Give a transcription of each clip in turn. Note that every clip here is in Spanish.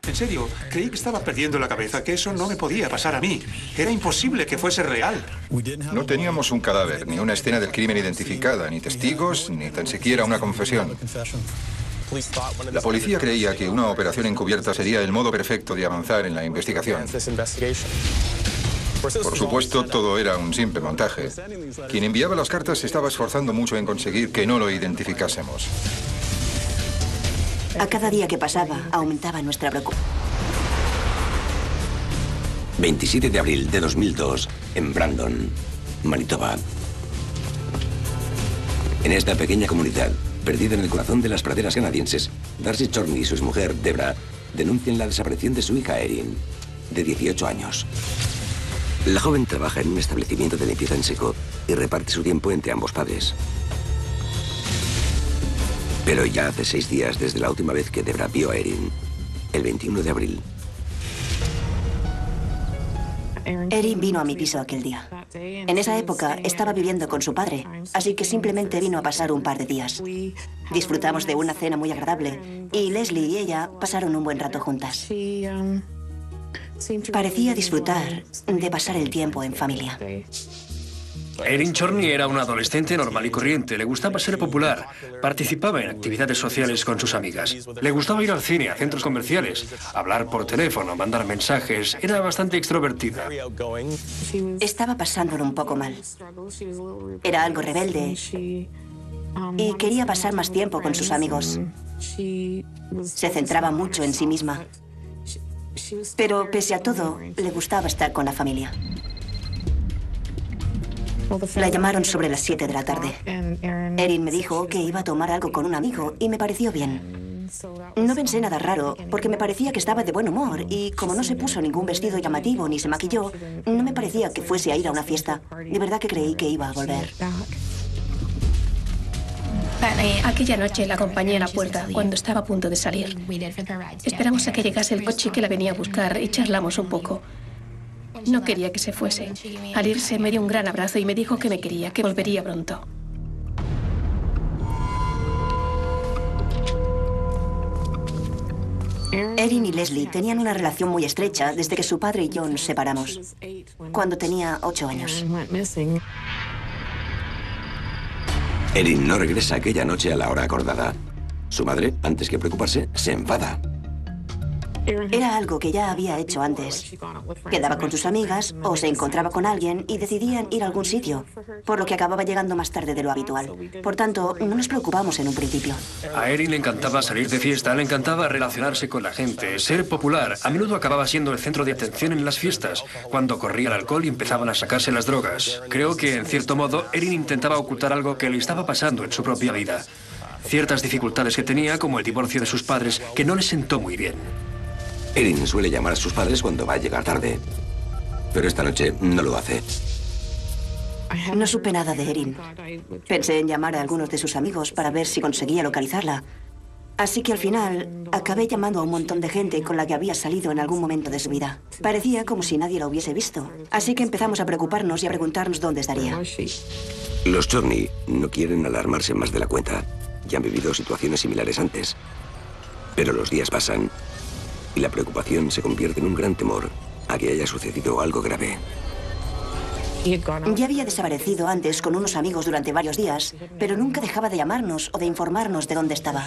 En serio, creí que estaba perdiendo la cabeza, que eso no me podía pasar a mí. Era imposible que fuese real. No teníamos un cadáver, ni una escena del crimen identificada, ni testigos, ni tan siquiera una confesión. La policía creía que una operación encubierta sería el modo perfecto de avanzar en la investigación. Por supuesto, todo era un simple montaje. Quien enviaba las cartas se estaba esforzando mucho en conseguir que no lo identificásemos. A cada día que pasaba, aumentaba nuestra preocupación. 27 de abril de 2002, en Brandon, Manitoba. En esta pequeña comunidad, perdida en el corazón de las praderas canadienses, Darcy Chorney y su exmujer, Debra, denuncian la desaparición de su hija Erin, de 18 años. La joven trabaja en un establecimiento de limpieza en seco y reparte su tiempo entre ambos padres. Pero ya hace 6 días desde la última vez que Debra vio a Erin, el 21 de abril. Erin vino a mi piso aquel día. En esa época estaba viviendo con su padre, así que simplemente vino a pasar un par de días. Disfrutamos de una cena muy agradable y Leslie y ella pasaron un buen rato juntas. Parecía disfrutar de pasar el tiempo en familia. Erin Chorney era una adolescente normal y corriente. Le gustaba ser popular. Participaba en actividades sociales con sus amigas. Le gustaba ir al cine, a centros comerciales, hablar por teléfono, mandar mensajes. Era bastante extrovertida. Estaba pasándolo un poco mal. Era algo rebelde y quería pasar más tiempo con sus amigos. Se centraba mucho en sí misma. Pero pese a todo, le gustaba estar con la familia. La llamaron sobre las 7 de la tarde. Erin me dijo que iba a tomar algo con un amigo y me pareció bien. No pensé nada raro, porque me parecía que estaba de buen humor y como no se puso ningún vestido llamativo ni se maquilló, no me parecía que fuese a ir a una fiesta. De verdad que creí que iba a volver. Aquella noche la acompañé a la puerta cuando estaba a punto de salir. Esperamos a que llegase el coche que la venía a buscar y charlamos un poco. No quería que se fuese. Al irse me dio un gran abrazo y me dijo que me quería, que volvería pronto. Erin y Leslie tenían una relación muy estrecha desde que su padre y yo nos separamos, cuando tenía 8 años. Erin no regresa aquella noche a la hora acordada. Su madre, antes que preocuparse, se enfada. Era algo que ya había hecho antes. Quedaba con sus amigas o se encontraba con alguien y decidían ir a algún sitio, por lo que acababa llegando más tarde de lo habitual. Por tanto, no nos preocupamos en un principio. A Erin le encantaba salir de fiesta, le encantaba relacionarse con la gente, ser popular. A menudo acababa siendo el centro de atención en las fiestas, cuando corría el alcohol y empezaban a sacarse las drogas. Creo que, en cierto modo, Erin intentaba ocultar algo que le estaba pasando en su propia vida. Ciertas dificultades que tenía, como el divorcio de sus padres, que no le sentó muy bien. Erin suele llamar a sus padres cuando va a llegar tarde, pero esta noche no lo hace. No supe nada de Erin. Pensé en llamar a algunos de sus amigos para ver si conseguía localizarla. Así que al final acabé llamando a un montón de gente con la que había salido en algún momento de su vida. Parecía como si nadie la hubiese visto. Así que empezamos a preocuparnos y a preguntarnos dónde estaría. Los Chorney no quieren alarmarse más de la cuenta. Ya han vivido situaciones similares antes. Pero los días pasan y la preocupación se convierte en un gran temor a que haya sucedido algo grave. Ya había desaparecido antes con unos amigos durante varios días, pero nunca dejaba de llamarnos o de informarnos de dónde estaba.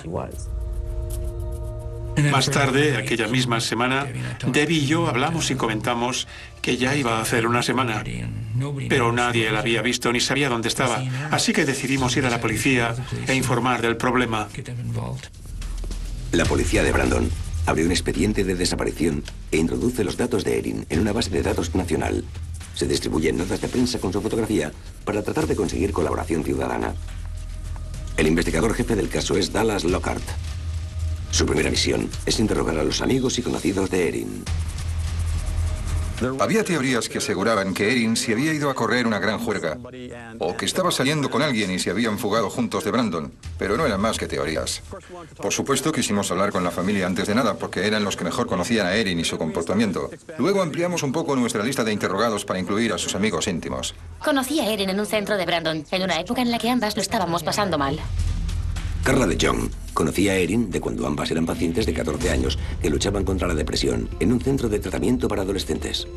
Más tarde, aquella misma semana, Debbie y yo hablamos y comentamos que ya iba a hacer una semana, pero nadie la había visto ni sabía dónde estaba, así que decidimos ir a la policía e informar del problema. La policía de Brandon abre un expediente de desaparición e introduce los datos de Erin en una base de datos nacional. Se distribuyen notas de prensa con su fotografía para tratar de conseguir colaboración ciudadana. El investigador jefe del caso es Dallas Lockhart. Su primera misión es interrogar a los amigos y conocidos de Erin. Había teorías que aseguraban que Erin se había ido a correr una gran juerga, o que estaba saliendo con alguien y se habían fugado juntos de Brandon, pero no eran más que teorías. Por supuesto, quisimos hablar con la familia antes de nada, porque eran los que mejor conocían a Erin y su comportamiento. Luego ampliamos un poco nuestra lista de interrogados para incluir a sus amigos íntimos. Conocí a Erin en un centro de Brandon, en una época en la que ambas lo estábamos pasando mal. Carla de Jong conocía a Erin de cuando ambas eran pacientes de 14 años que luchaban contra la depresión en un centro de tratamiento para adolescentes.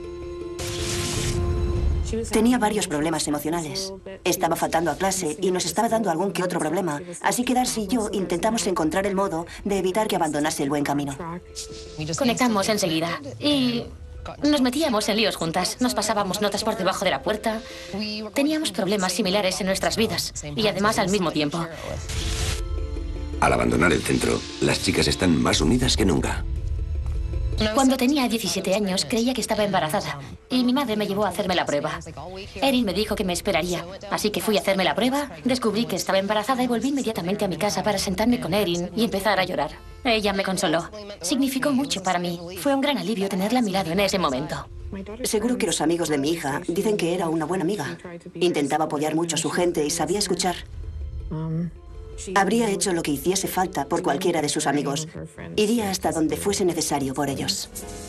Tenía varios problemas emocionales. Estaba faltando a clase y nos estaba dando algún que otro problema. Así que Darcy y yo intentamos encontrar el modo de evitar que abandonase el buen camino. Conectamos enseguida y nos metíamos en líos juntas. Nos pasábamos notas por debajo de la puerta. Teníamos problemas similares en nuestras vidas y además al mismo tiempo. Al abandonar el centro, las chicas están más unidas que nunca. Cuando tenía 17 años, creía que estaba embarazada y mi madre me llevó a hacerme la prueba. Erin me dijo que me esperaría, así que fui a hacerme la prueba, descubrí que estaba embarazada y volví inmediatamente a mi casa para sentarme con Erin y empezar a llorar. Ella me consoló. Significó mucho para mí. Fue un gran alivio tenerla a mi lado en ese momento. Seguro que los amigos de mi hija dicen que era una buena amiga. Intentaba apoyar mucho a su gente y sabía escuchar. Habría hecho lo que hiciese falta por cualquiera de sus amigos. Iría hasta donde fuese necesario por ellos.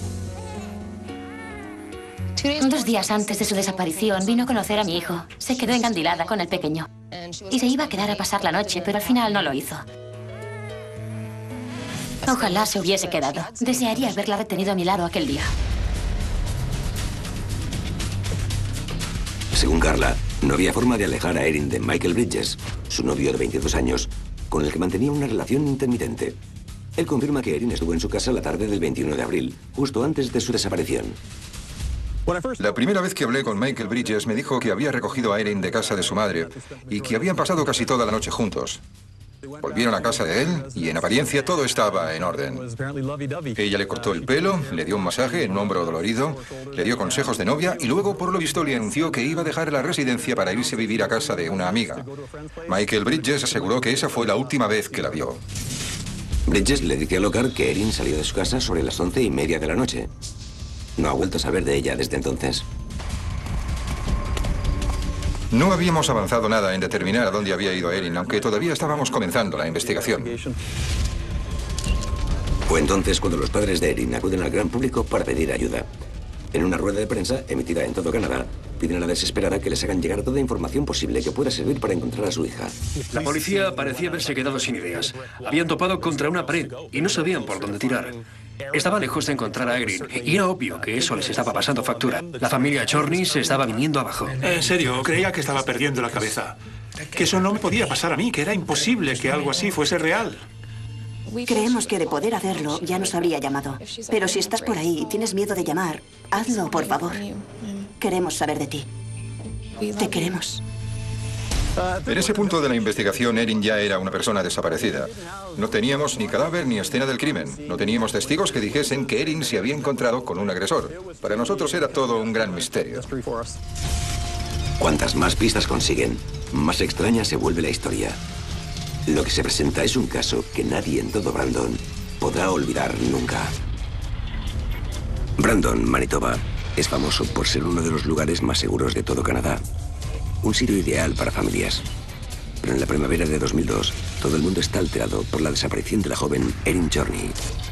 2 días antes de su desaparición vino a conocer a mi hijo. Se quedó encandilada con el pequeño. Y se iba a quedar a pasar la noche, pero al final no lo hizo. Ojalá se hubiese quedado. Desearía haberla retenido a mi lado aquel día. Según Carla, no había forma de alejar a Erin de Michael Bridges, su novio de 22 años, con el que mantenía una relación intermitente. Él confirma que Erin estuvo en su casa la tarde del 21 de abril, justo antes de su desaparición. La primera vez que hablé con Michael Bridges me dijo que había recogido a Erin de casa de su madre y que habían pasado casi toda la noche juntos. Volvieron a casa de él y en apariencia todo estaba en orden. Ella le cortó el pelo, le dio un masaje en un hombro dolorido, le dio consejos de novia y luego, por lo visto, le anunció que iba a dejar la residencia para irse a vivir a casa de una amiga. Michael Bridges aseguró que esa fue la última vez que la vio. Bridges le dice a Lockhart que Erin salió de su casa sobre las 11:30 de la noche. No ha vuelto a saber de ella desde entonces. No habíamos avanzado nada en determinar a dónde había ido Erin, aunque todavía estábamos comenzando la investigación. Fue entonces cuando los padres de Erin acuden al gran público para pedir ayuda. En una rueda de prensa emitida en todo Canadá, piden a la desesperada que les hagan llegar toda información posible que pueda servir para encontrar a su hija. La policía parecía haberse quedado sin ideas. Habían topado contra una pared y no sabían por dónde tirar. Estaba lejos de encontrar a Erin y era obvio que eso les estaba pasando factura. La familia Chorney se estaba viniendo abajo. En serio, creía que estaba perdiendo la cabeza. Que eso no me podía pasar a mí, que era imposible que algo así fuese real. Creemos que de poder hacerlo ya nos habría llamado. Pero si estás por ahí y tienes miedo de llamar, hazlo, por favor. Queremos saber de ti. Te queremos. En ese punto de la investigación, Erin ya era una persona desaparecida. No teníamos ni cadáver ni escena del crimen. No teníamos testigos que dijesen que Erin se había encontrado con un agresor. Para nosotros era todo un gran misterio. Cuantas más pistas consiguen, más extraña se vuelve la historia. Lo que se presenta es un caso que nadie en todo Brandon podrá olvidar nunca. Brandon, Manitoba, es famoso por ser uno de los lugares más seguros de todo Canadá. Un sitio ideal para familias. Pero en la primavera de 2002, todo el mundo está alterado por la desaparición de la joven Erin Chorney.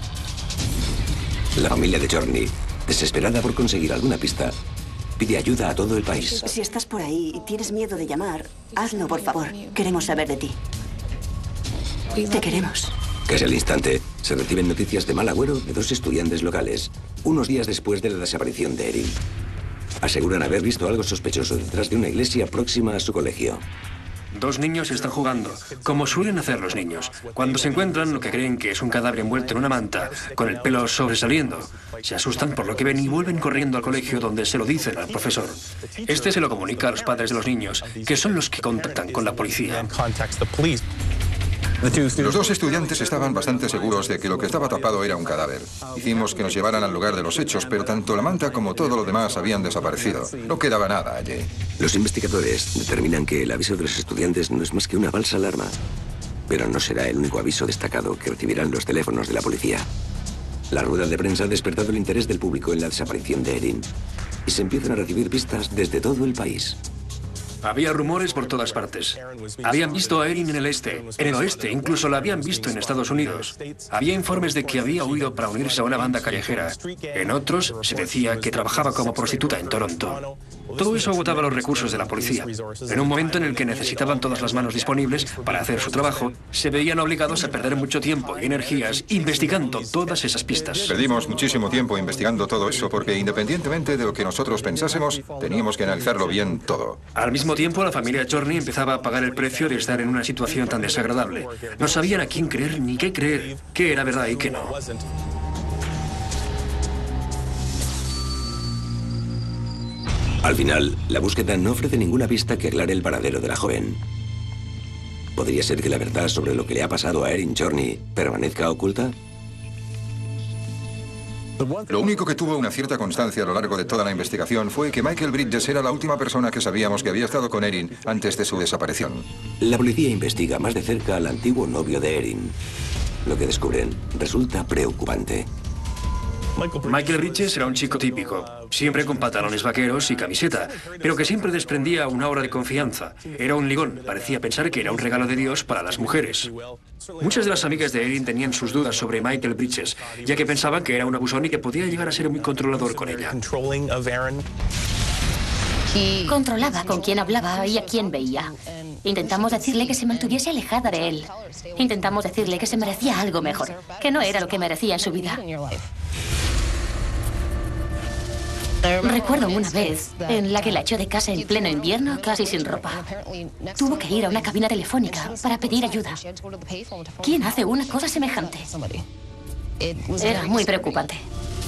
La familia de Chorney, desesperada por conseguir alguna pista, pide ayuda a todo el país. Si estás por ahí y tienes miedo de llamar, hazlo, por favor. Queremos saber de ti. Te queremos. Casi al instante, se reciben noticias de mal agüero de 2 estudiantes locales, unos días después de la desaparición de Erin. Aseguran haber visto algo sospechoso detrás de una iglesia próxima a su colegio. 2 niños están jugando, como suelen hacer los niños. Cuando se encuentran lo que creen que es un cadáver envuelto en una manta, con el pelo sobresaliendo, se asustan por lo que ven y vuelven corriendo al colegio donde se lo dicen al profesor. Este se lo comunica a los padres de los niños, que son los que contactan con la policía. Los 2 estudiantes estaban bastante seguros de que lo que estaba tapado era un cadáver. Hicimos que nos llevaran al lugar de los hechos, pero tanto la manta como todo lo demás habían desaparecido. No quedaba nada allí. Los investigadores determinan que el aviso de los estudiantes no es más que una falsa alarma. Pero no será el único aviso destacado que recibirán los teléfonos de la policía. La rueda de prensa ha despertado el interés del público en la desaparición de Erin. Y se empiezan a recibir pistas desde todo el país. Había rumores por todas partes. Habían visto a Erin en el este, en el oeste, incluso la habían visto en Estados Unidos. Había informes de que había huido para unirse a una banda callejera. En otros se decía que trabajaba como prostituta en Toronto. Todo eso agotaba los recursos de la policía. En un momento en el que necesitaban todas las manos disponibles para hacer su trabajo, se veían obligados a perder mucho tiempo y energías investigando todas esas pistas. Perdimos muchísimo tiempo investigando todo eso porque independientemente de lo que nosotros pensásemos, teníamos que analizarlo bien todo. Al mismo tiempo, la familia Chorny empezaba a pagar el precio de estar en una situación tan desagradable. No sabían a quién creer ni qué creer, qué era verdad y qué no. Al final, la búsqueda no ofrece ninguna pista que aclare el paradero de la joven. ¿Podría ser que la verdad sobre lo que le ha pasado a Erin Chorny permanezca oculta? Lo único que tuvo una cierta constancia a lo largo de toda la investigación fue que Michael Bridges era la última persona que sabíamos que había estado con Erin antes de su desaparición. La policía investiga más de cerca al antiguo novio de Erin. Lo que descubren resulta preocupante. Michael Bridges era un chico típico, siempre con pantalones vaqueros y camiseta, pero que siempre desprendía una aura de confianza. Era un ligón, parecía pensar que era un regalo de Dios para las mujeres. Muchas de las amigas de Erin tenían sus dudas sobre Michael Bridges, ya que pensaban que era un abusón y que podía llegar a ser muy controlador con ella. Controlaba con quién hablaba y a quién veía. Intentamos decirle que se mantuviese alejada de él. Intentamos decirle que se merecía algo mejor, que no era lo que merecía en su vida. Recuerdo una vez en la que la echó de casa en pleno invierno, casi sin ropa. Tuvo que ir a una cabina telefónica para pedir ayuda. ¿Quién hace una cosa semejante? Era muy preocupante.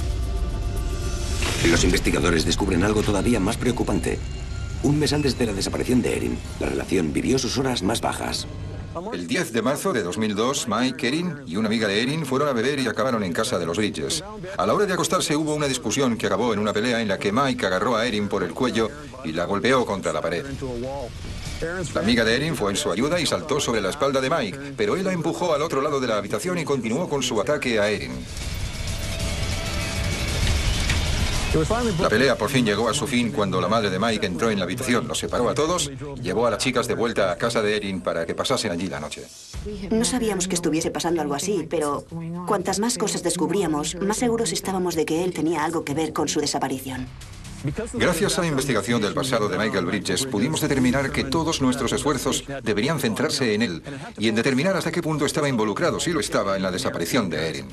Los investigadores descubren algo todavía más preocupante. Un mes antes de la desaparición de Erin, la relación vivió sus horas más bajas. El 10 de marzo de 2002, Mike, Erin y una amiga de Erin fueron a beber y acabaron en casa de los Bridges. A la hora de acostarse hubo una discusión que acabó en una pelea en la que Mike agarró a Erin por el cuello y la golpeó contra la pared. La amiga de Erin fue en su ayuda y saltó sobre la espalda de Mike, pero él la empujó al otro lado de la habitación y continuó con su ataque a Erin. La pelea por fin llegó a su fin cuando la madre de Mike entró en la habitación, los separó a todos y llevó a las chicas de vuelta a casa de Erin para que pasasen allí la noche. No sabíamos que estuviese pasando algo así, pero cuantas más cosas descubríamos, más seguros estábamos de que él tenía algo que ver con su desaparición. Gracias a la investigación del pasado de Michael Bridges, pudimos determinar que todos nuestros esfuerzos deberían centrarse en él y en determinar hasta qué punto estaba involucrado, si lo estaba, en la desaparición de Erin.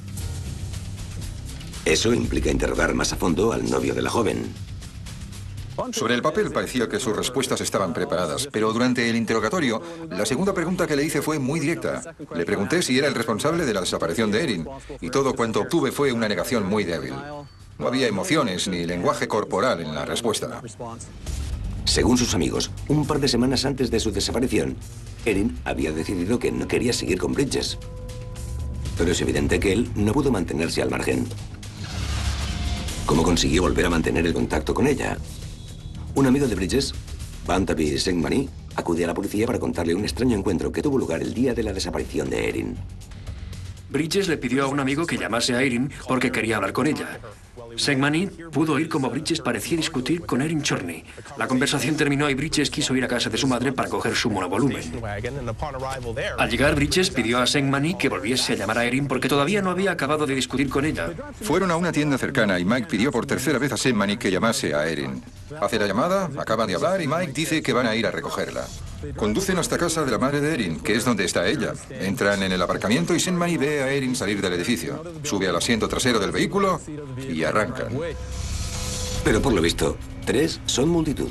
Eso implica interrogar más a fondo al novio de la joven. Sobre el papel parecía que sus respuestas estaban preparadas, pero durante el interrogatorio, la segunda pregunta que le hice fue muy directa. Le pregunté si era el responsable de la desaparición de Erin, y todo cuanto obtuve fue una negación muy débil. No había emociones ni lenguaje corporal en la respuesta. Según sus amigos, un par de semanas antes de su desaparición, Erin había decidido que no quería seguir con Bridges. Pero es evidente que él no pudo mantenerse al margen. ¿Cómo consiguió volver a mantener el contacto con ella? Un amigo de Bridges, Bantaby Sengmani, acude a la policía para contarle un extraño encuentro que tuvo lugar el día de la desaparición de Erin. Bridges le pidió a un amigo que llamase a Erin porque quería hablar con ella. Sengmani pudo oír cómo Bridges parecía discutir con Erin Chorny. La conversación terminó y Bridges quiso ir a casa de su madre para coger su monovolumen. Al llegar, Bridges pidió a Sengmani que volviese a llamar a Erin porque todavía no había acabado de discutir con ella. Fueron a una tienda cercana y Mike pidió por tercera vez a Sengmani que llamase a Erin. Hace la llamada, acaban de hablar y Mike dice que van a ir a recogerla. Conducen hasta casa de la madre de Erin, que es donde está ella. Entran en el aparcamiento y Sengmani ve a Erin salir del edificio. Sube al asiento trasero del vehículo y arrancan. Pero por lo visto, 3 son multitud.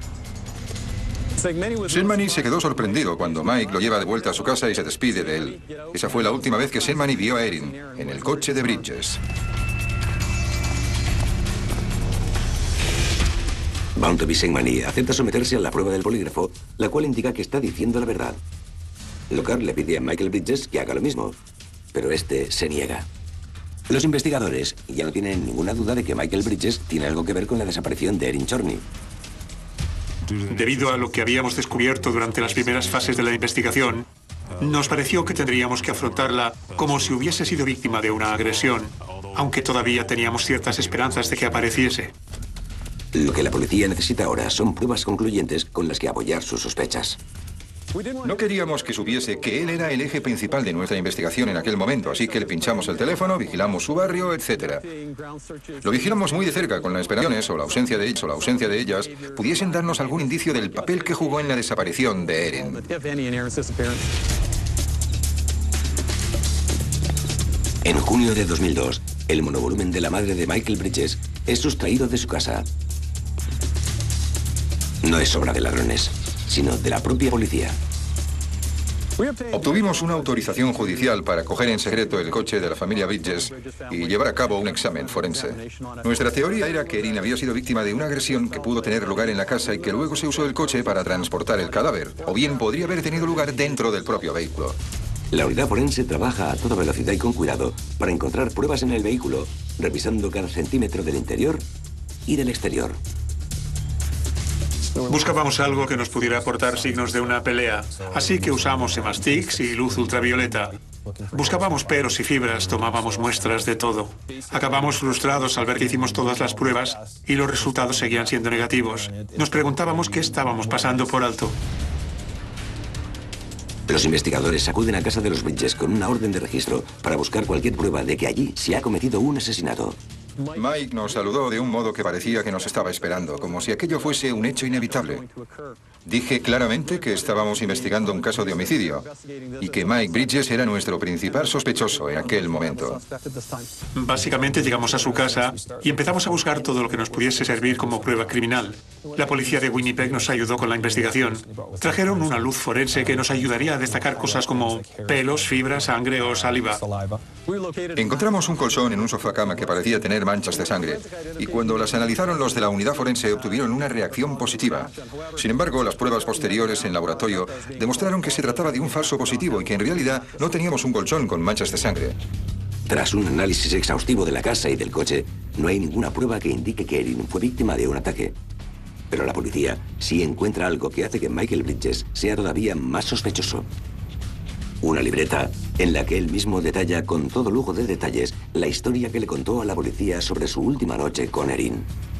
Sengmani se quedó sorprendido cuando Mike lo lleva de vuelta a su casa y se despide de él. Esa fue la última vez que Sengmani vio a Erin, en el coche de Bridges. Bantaby Sengmani acepta someterse a la prueba del polígrafo, la cual indica que está diciendo la verdad. Lockhart le pide a Michael Bridges que haga lo mismo, pero este se niega. Los investigadores ya no tienen ninguna duda de que Michael Bridges tiene algo que ver con la desaparición de Erin Chorny. Debido a lo que habíamos descubierto durante las primeras fases de la investigación, nos pareció que tendríamos que afrontarla como si hubiese sido víctima de una agresión, aunque todavía teníamos ciertas esperanzas de que apareciese. Lo que la policía necesita ahora son pruebas concluyentes con las que apoyar sus sospechas. No queríamos que supiese que él era el eje principal de nuestra investigación en aquel momento, así que le pinchamos el teléfono, vigilamos su barrio, etc. Lo vigilamos muy de cerca con la esperanza o la ausencia de ellas pudiesen darnos algún indicio del papel que jugó en la desaparición de Erin. En junio de 2002, el monovolumen de la madre de Michael Bridges es sustraído de su casa. No es obra de ladrones, sino de la propia policía. Obtuvimos una autorización judicial para coger en secreto el coche de la familia Bridges y llevar a cabo un examen forense. Nuestra teoría era que Erin había sido víctima de una agresión que pudo tener lugar en la casa y que luego se usó el coche para transportar el cadáver, o bien podría haber tenido lugar dentro del propio vehículo. La unidad forense trabaja a toda velocidad y con cuidado para encontrar pruebas en el vehículo, revisando cada centímetro del interior y del exterior. Buscábamos algo que nos pudiera aportar signos de una pelea, así que usamos hemastics y luz ultravioleta. Buscábamos peros y fibras, tomábamos muestras de todo. Acabamos frustrados al ver que hicimos todas las pruebas y los resultados seguían siendo negativos. Nos preguntábamos qué estábamos pasando por alto. Los investigadores acuden a casa de los Bridges con una orden de registro para buscar cualquier prueba de que allí se ha cometido un asesinato. Mike nos saludó de un modo que parecía que nos estaba esperando, como si aquello fuese un hecho inevitable. Dije claramente que estábamos investigando un caso de homicidio y que Mike Bridges era nuestro principal sospechoso en aquel momento. Básicamente llegamos a su casa y empezamos a buscar todo lo que nos pudiese servir como prueba criminal. La policía de Winnipeg nos ayudó con la investigación. Trajeron una luz forense que nos ayudaría a destacar cosas como pelos, fibra, sangre o saliva. Encontramos un colchón en un sofá cama que parecía tener manchas de sangre y cuando las analizaron los de la unidad forense obtuvieron una reacción positiva. Sin embargo, las pruebas posteriores en laboratorio demostraron que se trataba de un falso positivo y que en realidad no teníamos un colchón con manchas de sangre. Tras un análisis exhaustivo de la casa y del coche, no hay ninguna prueba que indique que Erin fue víctima de un ataque. Pero la policía sí encuentra algo que hace que Michael Bridges sea todavía más sospechoso. Una libreta en la que él mismo detalla con todo lujo de detalles la historia que le contó a la policía sobre su última noche con Erin.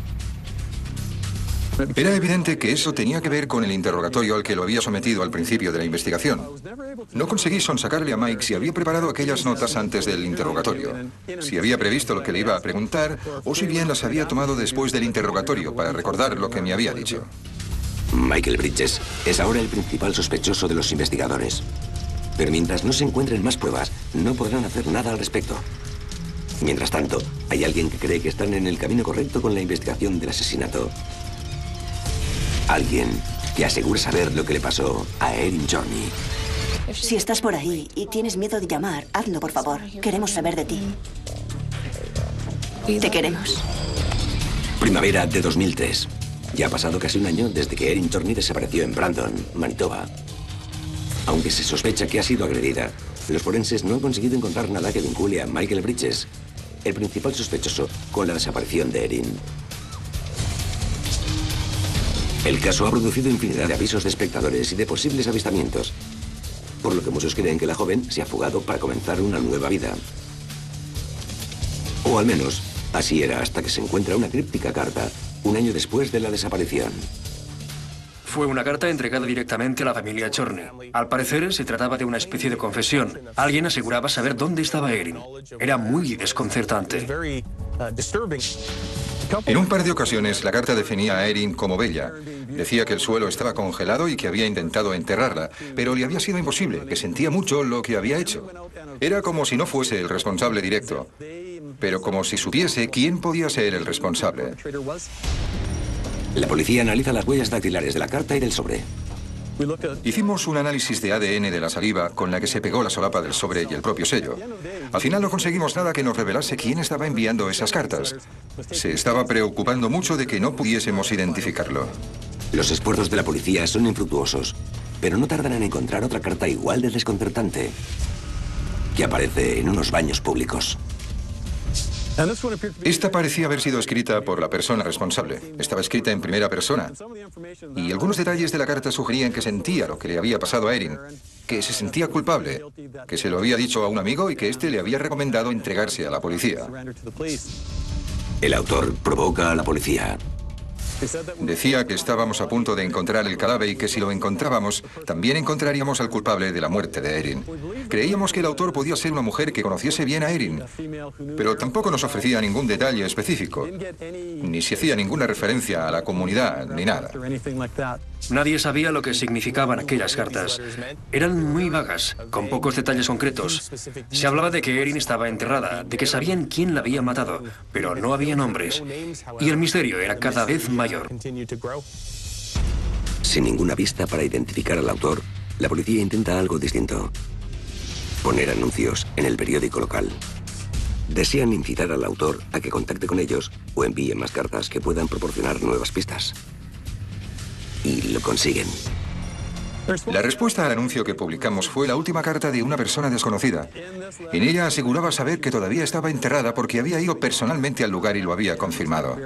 Era evidente que eso tenía que ver con el interrogatorio al que lo había sometido al principio de la investigación. No conseguí sonsacarle a Mike si había preparado aquellas notas antes del interrogatorio, si había previsto lo que le iba a preguntar o si bien las había tomado después del interrogatorio para recordar lo que me había dicho. Michael Bridges es ahora el principal sospechoso de los investigadores. Pero mientras no se encuentren más pruebas, no podrán hacer nada al respecto. Mientras tanto, hay alguien que cree que están en el camino correcto con la investigación del asesinato. Alguien que asegura saber lo que le pasó a Erin Journey. Si estás por ahí y tienes miedo de llamar, hazlo, por favor. Queremos saber de ti. Te queremos. Primavera de 2003. Ya ha pasado casi un año desde que Erin Journey desapareció en Brandon, Manitoba. Aunque se sospecha que ha sido agredida, los forenses no han conseguido encontrar nada que vincule a Michael Bridges, el principal sospechoso, con la desaparición de Erin. El caso ha producido infinidad de avisos de espectadores y de posibles avistamientos, por lo que muchos creen que la joven se ha fugado para comenzar una nueva vida. O al menos, así era hasta que se encuentra una críptica carta, un año después de la desaparición. Fue una carta entregada directamente a la familia Journey. Al parecer, se trataba de una especie de confesión. Alguien aseguraba saber dónde estaba Erin. Era muy desconcertante. En un par de ocasiones, la carta definía a Erin como bella. Decía que el suelo estaba congelado y que había intentado enterrarla, pero le había sido imposible, que sentía mucho lo que había hecho. Era como si no fuese el responsable directo, pero como si supiese quién podía ser el responsable. La policía analiza las huellas dactilares de la carta y del sobre. Hicimos un análisis de ADN de la saliva con la que se pegó la solapa del sobre y el propio sello. Al final no conseguimos nada que nos revelase quién estaba enviando esas cartas. Se estaba preocupando mucho de que no pudiésemos identificarlo. Los esfuerzos de la policía son infructuosos, pero no tardan en encontrar otra carta igual de desconcertante, que aparece en unos baños públicos. Esta parecía haber sido escrita por la persona responsable. Estaba escrita en primera persona. Y algunos detalles de la carta sugerían que sentía lo que le había pasado a Erin, que se sentía culpable, que se lo había dicho a un amigo y que éste le había recomendado entregarse a la policía. El autor provoca a la policía. Decía que estábamos a punto de encontrar el cadáver y que si lo encontrábamos, también encontraríamos al culpable de la muerte de Erin. Creíamos que el autor podía ser una mujer que conociese bien a Erin, pero tampoco nos ofrecía ningún detalle específico, ni se hacía ninguna referencia a la comunidad, ni nada. Nadie sabía lo que significaban aquellas cartas. Eran muy vagas, con pocos detalles concretos. Se hablaba de que Erin estaba enterrada, de que sabían quién la había matado, pero no había nombres. Y el misterio era cada vez mayor. Sin ninguna pista para identificar al autor, la policía intenta algo distinto. Poner anuncios en el periódico local. Desean incitar al autor a que contacte con ellos o envíe más cartas que puedan proporcionar nuevas pistas. Y lo consiguen. La respuesta al anuncio que publicamos fue la última carta de una persona desconocida. En ella aseguraba saber que todavía estaba enterrada porque había ido personalmente al lugar y lo había confirmado.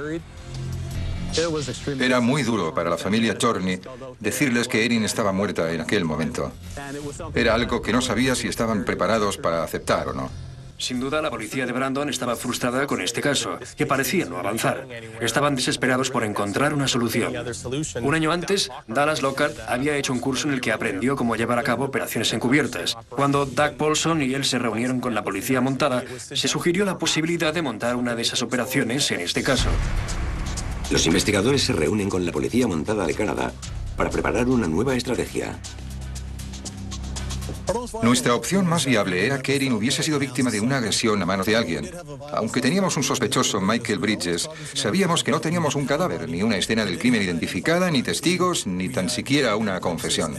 Era muy duro para la familia Chorney decirles que Erin estaba muerta en aquel momento. Era algo que no sabía si estaban preparados para aceptar o no. Sin duda, la policía de Brandon estaba frustrada con este caso, que parecía no avanzar. Estaban desesperados por encontrar una solución. Un año antes, Dallas Lockhart había hecho un curso en el que aprendió cómo llevar a cabo operaciones encubiertas. Cuando Doug Paulson y él se reunieron con la policía montada, se sugirió la posibilidad de montar una de esas operaciones en este caso. Los investigadores se reúnen con la policía montada de Canadá para preparar una nueva estrategia. Nuestra opción más viable era que Erin hubiese sido víctima de una agresión a manos de alguien. Aunque teníamos un sospechoso, Michael Bridges, sabíamos que no teníamos un cadáver, ni una escena del crimen identificada, ni testigos, ni tan siquiera una confesión.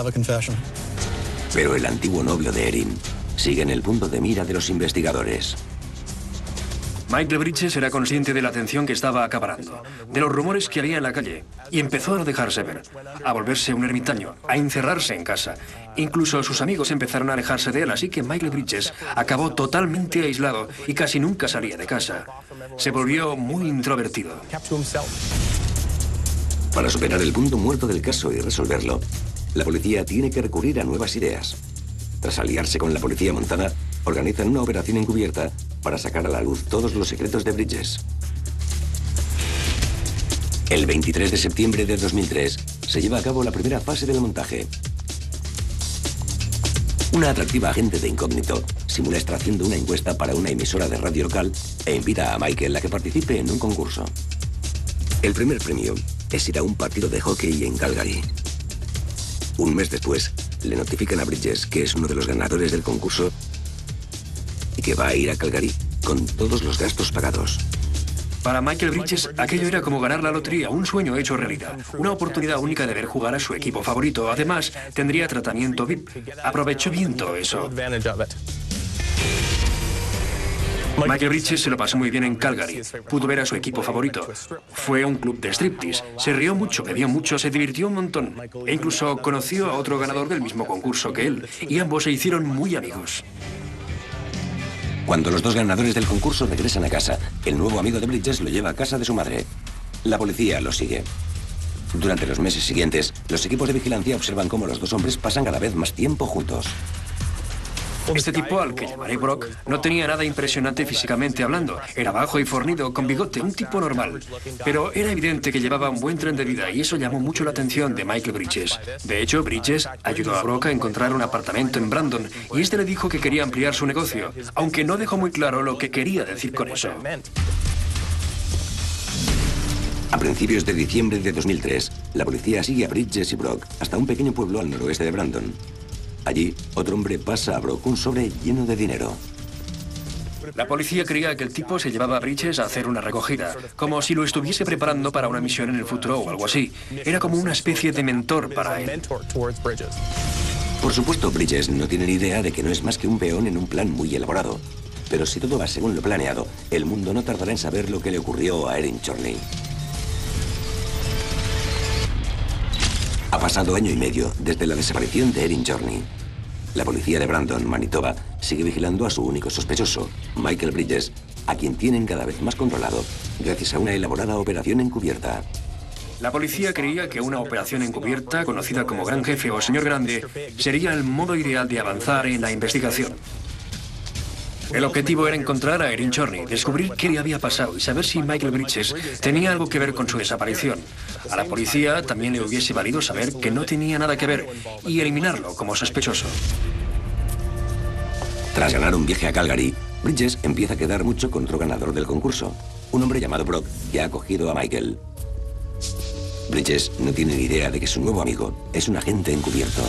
Pero el antiguo novio de Erin sigue en el punto de mira de los investigadores. Michael Bridges era consciente de la atención que estaba acaparando, de los rumores que había en la calle, y empezó a no dejarse ver, a volverse un ermitaño, a encerrarse en casa. Incluso sus amigos empezaron a alejarse de él, así que Michael Bridges acabó totalmente aislado y casi nunca salía de casa. Se volvió muy introvertido. Para superar el punto muerto del caso y resolverlo, la policía tiene que recurrir a nuevas ideas. Tras aliarse con la policía montada, organizan una operación encubierta para sacar a la luz todos los secretos de Bridges. El 23 de septiembre de 2003 se lleva a cabo la primera fase del montaje. Una atractiva agente de incógnito simula estar haciendo una encuesta para una emisora de radio local e invita a Michael a que participe en un concurso. El primer premio es ir a un partido de hockey en Calgary. Un mes después, le notifican a Bridges que es uno de los ganadores del concurso y que va a ir a Calgary con todos los gastos pagados. Para Michael Bridges, aquello era como ganar la lotería, un sueño hecho realidad. Una oportunidad única de ver jugar a su equipo favorito. Además, tendría tratamiento VIP. Aprovechó bien todo eso. Michael Bridges se lo pasó muy bien en Calgary. Pudo ver a su equipo favorito. Fue a un club de striptease. Se rió mucho, bebió mucho, se divirtió un montón. E incluso conoció a otro ganador del mismo concurso que él. Y ambos se hicieron muy amigos. Cuando los dos ganadores del concurso regresan a casa, el nuevo amigo de Bridges lo lleva a casa de su madre. La policía lo sigue. Durante los meses siguientes, los equipos de vigilancia observan cómo los dos hombres pasan cada vez más tiempo juntos. Este tipo, al que llamaré Brock, no tenía nada impresionante físicamente hablando. Era bajo y fornido, con bigote, un tipo normal. Pero era evidente que llevaba un buen tren de vida y eso llamó mucho la atención de Michael Bridges. De hecho, Bridges ayudó a Brock a encontrar un apartamento en Brandon y este le dijo que quería ampliar su negocio, aunque no dejó muy claro lo que quería decir con eso. A principios de diciembre de 2003, la policía sigue a Bridges y Brock hasta un pequeño pueblo al noroeste de Brandon. Allí, otro hombre pasa a Brock un sobre lleno de dinero. La policía creía que el tipo se llevaba a Bridges a hacer una recogida, como si lo estuviese preparando para una misión en el futuro o algo así. Era como una especie de mentor para él. Por supuesto, Bridges no tiene ni idea de que no es más que un peón en un plan muy elaborado. Pero si todo va según lo planeado, el mundo no tardará en saber lo que le ocurrió a Erin Chorney. Ha pasado año y medio desde la desaparición de Erin Chorney. La policía de Brandon, Manitoba, sigue vigilando a su único sospechoso, Michael Bridges, a quien tienen cada vez más controlado gracias a una elaborada operación encubierta. La policía creía que una operación encubierta, conocida como Gran Jefe o Señor Grande, sería el modo ideal de avanzar en la investigación. El objetivo era encontrar a Erin Chorney, descubrir qué le había pasado y saber si Michael Bridges tenía algo que ver con su desaparición. A la policía también le hubiese valido saber que no tenía nada que ver y eliminarlo como sospechoso. Tras ganar un viaje a Calgary, Bridges empieza a quedar mucho con otro ganador del concurso, un hombre llamado Brock que ha acogido a Michael. Bridges no tiene ni idea de que su nuevo amigo es un agente encubierto.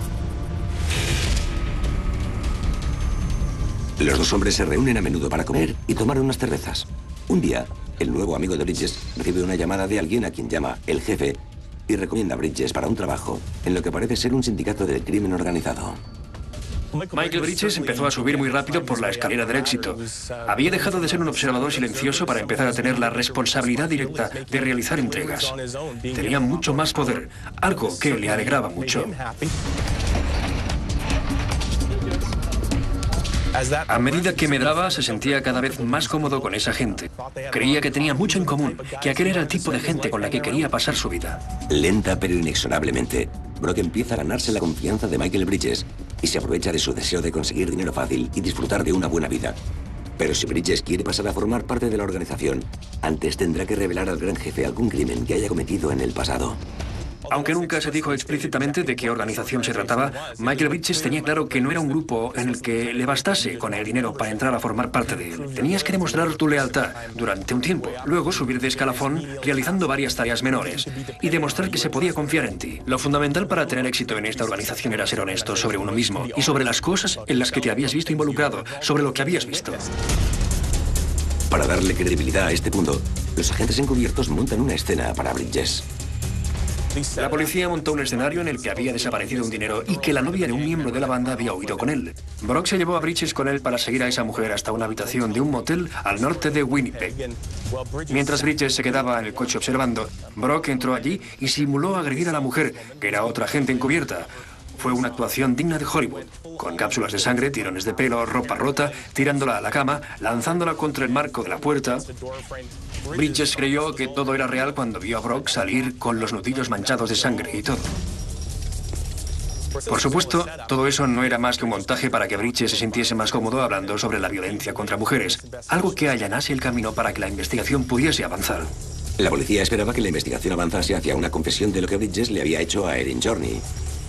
Los dos hombres se reúnen a menudo para comer y tomar unas cervezas. Un día, el nuevo amigo de Bridges recibe una llamada de alguien a quien llama el jefe y recomienda a Bridges para un trabajo en lo que parece ser un sindicato del crimen organizado. Michael Bridges empezó a subir muy rápido por la escalera del éxito. Había dejado de ser un observador silencioso para empezar a tener la responsabilidad directa de realizar entregas. Tenía mucho más poder, algo que le alegraba mucho. A medida que medraba, se sentía cada vez más cómodo con esa gente. Creía que tenía mucho en común, que aquel era el tipo de gente con la que quería pasar su vida. Lenta pero inexorablemente, Brock empieza a ganarse la confianza de Michael Bridges y se aprovecha de su deseo de conseguir dinero fácil y disfrutar de una buena vida. Pero si Bridges quiere pasar a formar parte de la organización, antes tendrá que revelar al gran jefe algún crimen que haya cometido en el pasado. Aunque nunca se dijo explícitamente de qué organización se trataba, Michael Bridges tenía claro que no era un grupo en el que le bastase con el dinero para entrar a formar parte de él. Tenías que demostrar tu lealtad durante un tiempo, luego subir de escalafón realizando varias tareas menores y demostrar que se podía confiar en ti. Lo fundamental para tener éxito en esta organización era ser honesto sobre uno mismo y sobre las cosas en las que te habías visto involucrado, sobre lo que habías visto. Para darle credibilidad a este punto, los agentes encubiertos montan una escena para Bridges. La policía montó un escenario en el que había desaparecido un dinero y que la novia de un miembro de la banda había huido con él. Brock se llevó a Bridges con él para seguir a esa mujer hasta una habitación de un motel al norte de Winnipeg. Mientras Bridges se quedaba en el coche observando, Brock entró allí y simuló agredir a la mujer, que era otra agente encubierta. Fue una actuación digna de Hollywood, con cápsulas de sangre, tirones de pelo, ropa rota, tirándola a la cama, lanzándola contra el marco de la puerta. Bridges creyó que todo era real cuando vio a Brock salir con los nudillos manchados de sangre y todo. Por supuesto, todo eso no era más que un montaje para que Bridges se sintiese más cómodo hablando sobre la violencia contra mujeres, algo que allanase el camino para que la investigación pudiese avanzar. La policía esperaba que la investigación avanzase hacia una confesión de lo que Bridges le había hecho a Erin Chorney.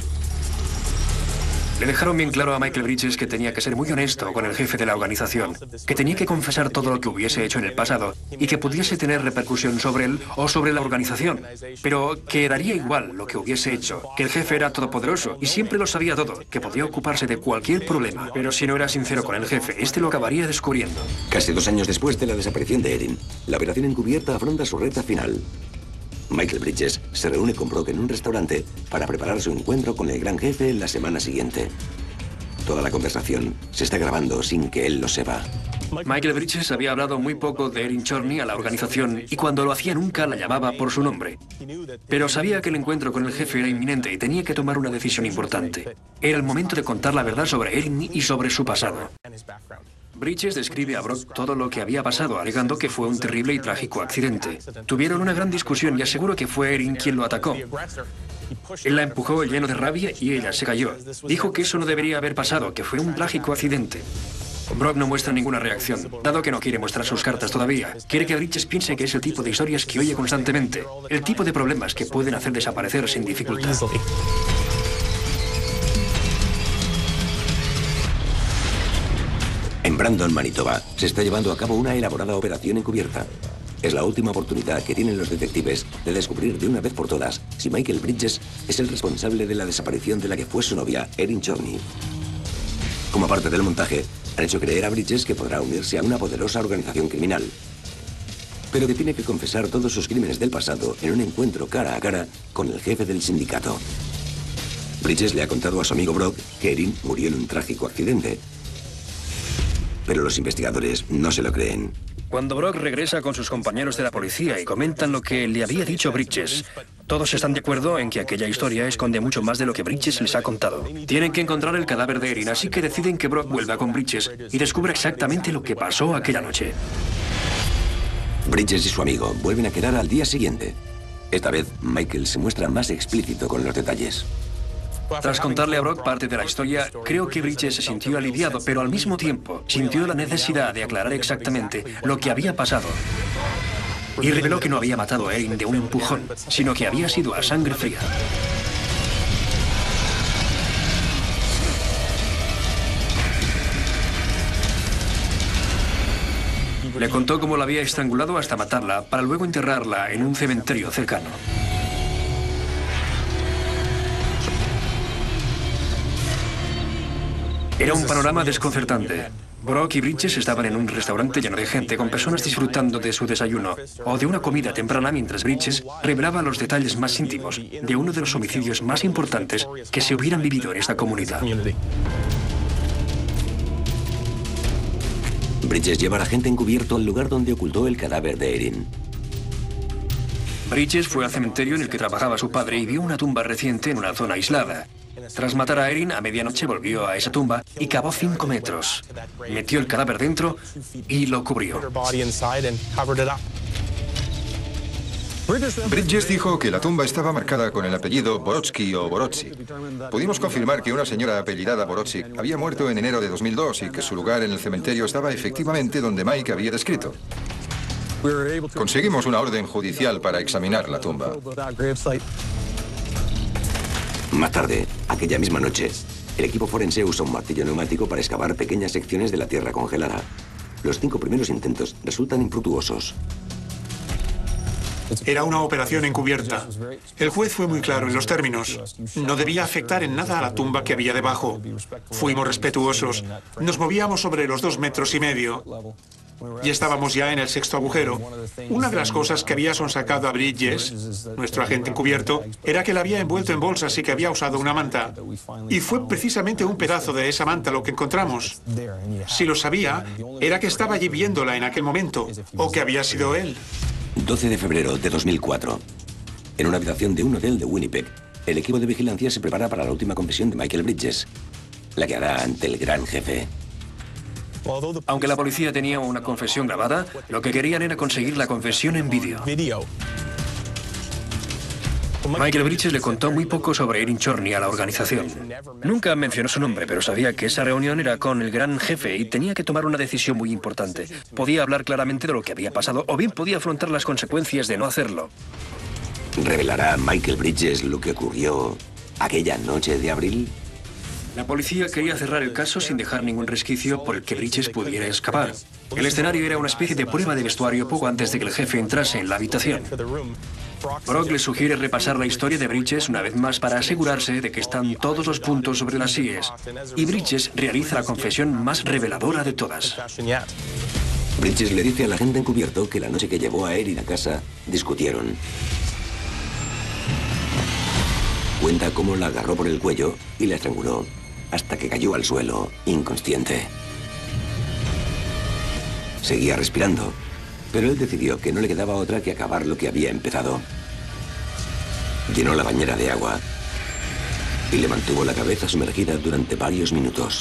Le dejaron bien claro a Michael Bridges que tenía que ser muy honesto con el jefe de la organización, que tenía que confesar todo lo que hubiese hecho en el pasado y que pudiese tener repercusión sobre él o sobre la organización, pero que daría igual lo que hubiese hecho, que el jefe era todopoderoso y siempre lo sabía todo, que podía ocuparse de cualquier problema, pero si no era sincero con el jefe, este lo acabaría descubriendo. Casi 2 años después de la desaparición de Erin, la operación encubierta afronta su recta final. Michael Bridges se reúne con Brock en un restaurante para preparar su encuentro con el gran jefe en la semana siguiente. Toda la conversación se está grabando sin que él lo sepa. Michael Bridges había hablado muy poco de Erin Chorney a la organización y cuando lo hacía nunca la llamaba por su nombre. Pero sabía que el encuentro con el jefe era inminente y tenía que tomar una decisión importante. Era el momento de contar la verdad sobre Erin y sobre su pasado. Bridges describe a Brock todo lo que había pasado, alegando que fue un terrible y trágico accidente. Tuvieron una gran discusión y aseguró que fue Erin quien lo atacó. Él la empujó lleno de rabia y ella se cayó. Dijo que eso no debería haber pasado, que fue un trágico accidente. Brock no muestra ninguna reacción, dado que no quiere mostrar sus cartas todavía. Quiere que Bridges piense que es el tipo de historias que oye constantemente, el tipo de problemas que pueden hacer desaparecer sin dificultad. En Brandon, Manitoba, se está llevando a cabo una elaborada operación encubierta. Es la última oportunidad que tienen los detectives de descubrir de una vez por todas si Michael Bridges es el responsable de la desaparición de la que fue su novia, Erin Chorney. Como parte del montaje, han hecho creer a Bridges que podrá unirse a una poderosa organización criminal, pero que tiene que confesar todos sus crímenes del pasado en un encuentro cara a cara con el jefe del sindicato. Bridges le ha contado a su amigo Brock que Erin murió en un trágico accidente, pero los investigadores no se lo creen. Cuando Brock regresa con sus compañeros de la policía y comentan lo que le había dicho Bridges, todos están de acuerdo en que aquella historia esconde mucho más de lo que Bridges les ha contado. Tienen que encontrar el cadáver de Erin, así que deciden que Brock vuelva con Bridges y descubra exactamente lo que pasó aquella noche. Bridges y su amigo vuelven a quedar al día siguiente. Esta vez, Michael se muestra más explícito con los detalles. Tras contarle a Brock parte de la historia, creo que Bridges se sintió aliviado, pero al mismo tiempo sintió la necesidad de aclarar exactamente lo que había pasado. Y reveló que no había matado a Erin de un empujón, sino que había sido a sangre fría. Le contó cómo la había estrangulado hasta matarla, para luego enterrarla en un cementerio cercano. Era un panorama desconcertante. Brock y Bridges estaban en un restaurante lleno de gente, con personas disfrutando de su desayuno o de una comida temprana, mientras Bridges revelaba los detalles más íntimos de uno de los homicidios más importantes que se hubieran vivido en esta comunidad. Bridges lleva a la gente encubierto al lugar donde ocultó el cadáver de Erin. Bridges fue al cementerio en el que trabajaba su padre y vio una tumba reciente en una zona aislada. Tras matar a Erin, a medianoche volvió a esa tumba y cavó 5 metros. Metió el cadáver dentro y lo cubrió. Bridges dijo que la tumba estaba marcada con el apellido Borotsky o Borotsi. Pudimos confirmar que una señora apellidada Borotsi había muerto en enero de 2002 y que su lugar en el cementerio estaba efectivamente donde Mike había descrito. Conseguimos una orden judicial para examinar la tumba. Más tarde, aquella misma noche, el equipo forense usó un martillo neumático para excavar pequeñas secciones de la tierra congelada. Los 5 primeros intentos resultan infructuosos. Era una operación encubierta. El juez fue muy claro en los términos. No debía afectar en nada a la tumba que había debajo. Fuimos respetuosos. Nos movíamos sobre los 2,5 metros. Y estábamos ya en el 6.º agujero. Una de las cosas que había sonsacado a Bridges, nuestro agente encubierto, era que la había envuelto en bolsas y que había usado una manta. Y fue precisamente un pedazo de esa manta lo que encontramos. Si lo sabía, era que estaba allí viéndola en aquel momento, o que había sido él. 12 de febrero de 2004. En una habitación de un hotel de Winnipeg, el equipo de vigilancia se prepara para la última confesión de Michael Bridges, la que hará ante el gran jefe. Aunque la policía tenía una confesión grabada, lo que querían era conseguir la confesión en vídeo. Michael Bridges le contó muy poco sobre Erin Chorney a la organización. Nunca mencionó su nombre, pero sabía que esa reunión era con el gran jefe y tenía que tomar una decisión muy importante. Podía hablar claramente de lo que había pasado, o bien podía afrontar las consecuencias de no hacerlo. ¿Revelará Michael Bridges lo que ocurrió aquella noche de abril? La policía quería cerrar el caso sin dejar ningún resquicio por el que Bridges pudiera escapar. El escenario era una especie de prueba de vestuario poco antes de que el jefe entrase en la habitación. Brock le sugiere repasar la historia de Bridges una vez más para asegurarse de que están todos los puntos sobre las íes. Y Bridges realiza la confesión más reveladora de todas. Bridges le dice a la gente encubierto que la noche que llevó a Erin a casa, discutieron. Cuenta cómo la agarró por el cuello y la estranguló hasta que cayó al suelo, inconsciente. Seguía respirando, pero él decidió que no le quedaba otra que acabar lo que había empezado. Llenó la bañera de agua y le mantuvo la cabeza sumergida durante varios minutos.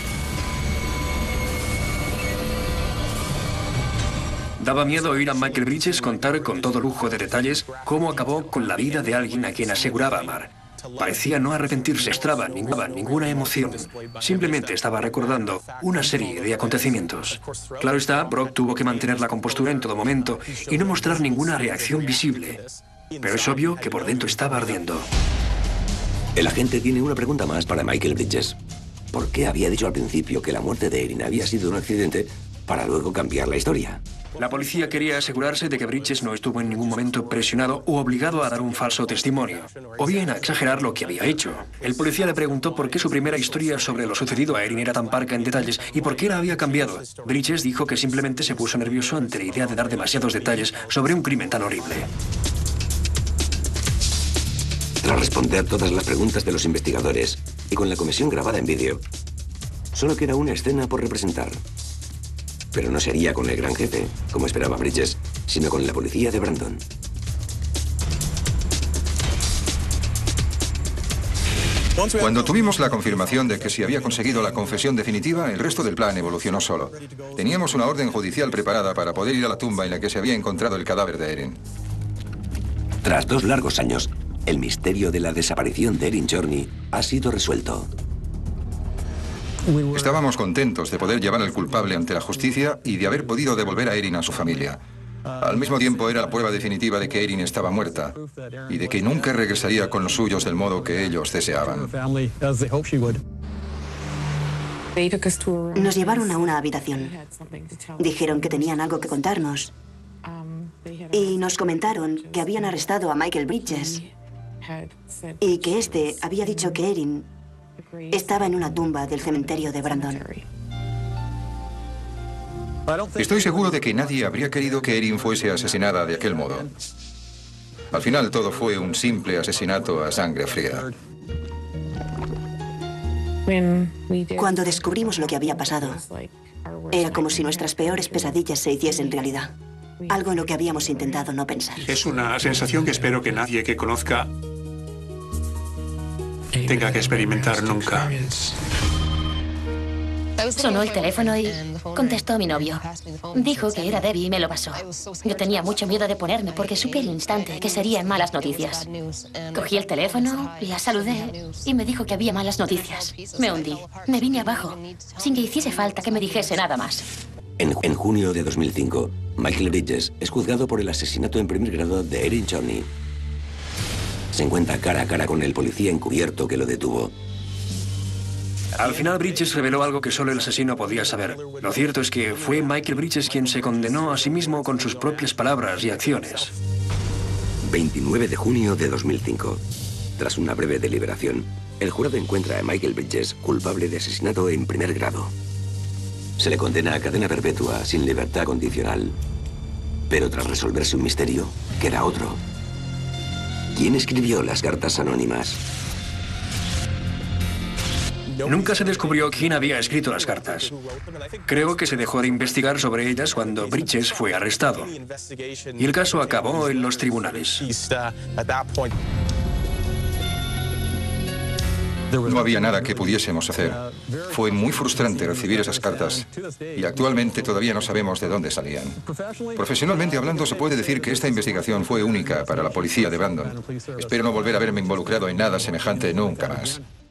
Daba miedo oír a Michael Bridges contar con todo lujo de detalles cómo acabó con la vida de alguien a quien aseguraba amar. Parecía no arrepentirse, mostraba ninguna emoción. Simplemente estaba recordando una serie de acontecimientos. Claro está, Brock tuvo que mantener la compostura en todo momento y no mostrar ninguna reacción visible. Pero es obvio que por dentro estaba ardiendo. El agente tiene una pregunta más para Michael Bridges. ¿Por qué había dicho al principio que la muerte de Erin había sido un accidente para luego cambiar la historia? La policía quería asegurarse de que Bridges no estuvo en ningún momento presionado u obligado a dar un falso testimonio, o bien a exagerar lo que había hecho. El policía le preguntó por qué su primera historia sobre lo sucedido a Erin era tan parca en detalles y por qué la había cambiado. Bridges dijo que simplemente se puso nervioso ante la idea de dar demasiados detalles sobre un crimen tan horrible. Tras responder todas las preguntas de los investigadores y con la comisión grabada en vídeo, solo queda una escena por representar. Pero no sería con el gran jefe, como esperaba Bridges, sino con la policía de Brandon. Cuando tuvimos la confirmación de que se había conseguido la confesión definitiva, el resto del plan evolucionó solo. Teníamos una orden judicial preparada para poder ir a la tumba en la que se había encontrado el cadáver de Erin. Tras 2 largos años, El misterio de la desaparición de Erin Chorney ha sido resuelto. Estábamos contentos de poder llevar al culpable ante la justicia y de haber podido devolver a Erin a su familia. Al mismo tiempo era la prueba definitiva de que Erin estaba muerta y de que nunca regresaría con los suyos del modo que ellos deseaban. Nos llevaron a una habitación. Dijeron que tenían algo que contarnos. Y nos comentaron que habían arrestado a Michael Bridges y que este había dicho que Erin estaba en una tumba del cementerio de Brandon. Estoy seguro de que nadie habría querido que Erin fuese asesinada de aquel modo. Al final todo fue un simple asesinato a sangre fría. Cuando descubrimos lo que había pasado, era como si nuestras peores pesadillas se hiciesen realidad. Algo en lo que habíamos intentado no pensar. Es una sensación que espero que nadie que conozca tenga que experimentar nunca. Sonó el teléfono y contestó mi novio. Dijo que era Debbie y me lo pasó. Yo tenía mucho miedo de ponerme porque supe al instante que serían malas noticias. Cogí el teléfono, la saludé y me dijo que había malas noticias. Me hundí. Me vine abajo, sin que hiciese falta que me dijese nada más. En junio de 2005, Michael Bridges es juzgado por el asesinato en primer grado de Erin Chorney. Se encuentra cara a cara con el policía encubierto que lo detuvo. Al final, Bridges reveló algo que solo el asesino podía saber. Lo cierto es que fue Michael Bridges quien se condenó a sí mismo con sus propias palabras y acciones. 29 de junio de 2005. Tras una breve deliberación, el jurado encuentra a Michael Bridges culpable de asesinato en primer grado. Se le condena a cadena perpetua sin libertad condicional. Pero tras resolverse un misterio, queda otro. ¿Quién escribió las cartas anónimas? Nunca se descubrió quién había escrito las cartas. Creo que se dejó de investigar sobre ellas cuando Bridges fue arrestado. Y el caso acabó en los tribunales. No había nada que pudiésemos hacer. Fue muy frustrante recibir esas cartas y actualmente todavía no sabemos de dónde salían. Profesionalmente hablando, se puede decir que esta investigación fue única para la policía de Brandon. Espero no volver a verme involucrado en nada semejante nunca más.